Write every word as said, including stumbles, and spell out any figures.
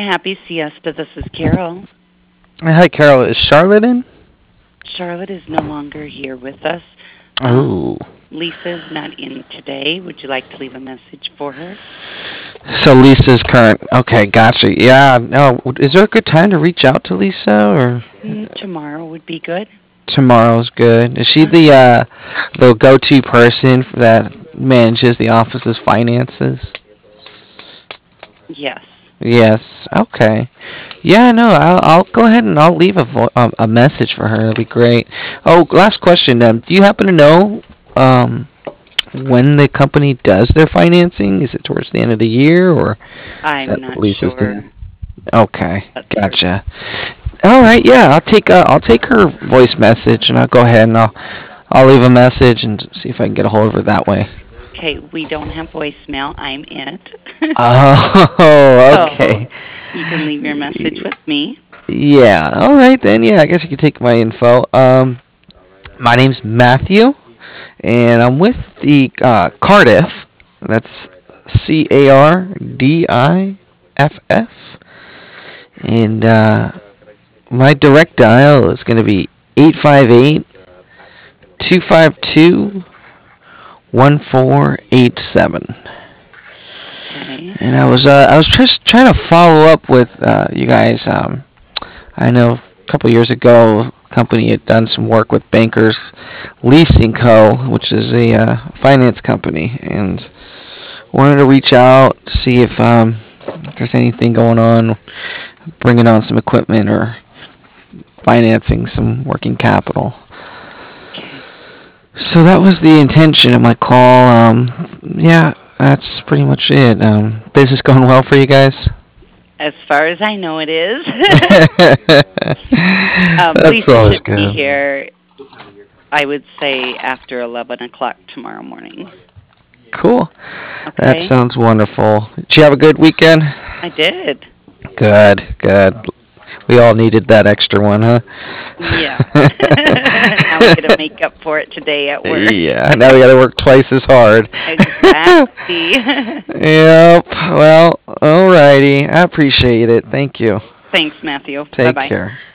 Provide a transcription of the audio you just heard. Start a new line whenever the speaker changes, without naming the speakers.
happy siesta. This is Carol.
Hi, Carol. Is Charlotte in?
Charlotte is no longer here with us. Um,
Oh.
Lisa is not in today. Would you like to leave a message for her?
So Lisa's current. Okay, gotcha. Yeah. No. Is there a good time to reach out to Lisa, or
Mm, tomorrow would be good.
tomorrow's good? Is she the
Uh-huh.
uh, the go-to person that manages the office's finances?
Yes.
Yes. Okay. Yeah. No. I'll, I'll go ahead and I'll leave a vo- um, a message for her. It'll be great. Oh, last question. Um, do you happen to know um when the company does their financing? Is it towards the end of the year, or is
I'm
that
not
Lisa's doing?
sure.
Okay,
That's her.
gotcha. All right, yeah, I'll take uh, I'll take her voice message and I'll go ahead and I'll I'll leave a message and see if I can get a hold of her that way.
Okay, we don't have voicemail. I'm it.
Oh,
So
okay.
you can leave your message with me.
Yeah. All right then. Yeah, I guess you can take my info. Um, my name's Matthew, and I'm with the uh, Cardiff. That's C A R D I F F, and uh, my direct dial is going to be eight five eight two five two one four eight seven.
Okay.
And I was uh, I was just trying to follow up with uh, you guys. Um, I know a couple years ago, a company had done some work with Bankers Leasing Co., which is a uh, finance company, and wanted to reach out to see if um, if there's anything going on, bringing on some equipment or financing some working capital.
Okay.
So that was the intention of my call. Um, yeah, that's pretty much it. Um, business going well for you guys?
As far as I know, it is. um,
That's
Lisa
always
should be
good.
here, I would say, after eleven o'clock tomorrow morning.
Cool. That
Okay?
sounds wonderful. Did you have a good weekend?
I did.
Good, good. We all needed that extra one, huh?
Yeah. Now we got to make up for it today at work.
Yeah, now we gotta work twice as hard.
Exactly.
Yep. Well, alrighty. I appreciate it. Thank you.
Thanks, Matthew. Bye
Take
bye.
care.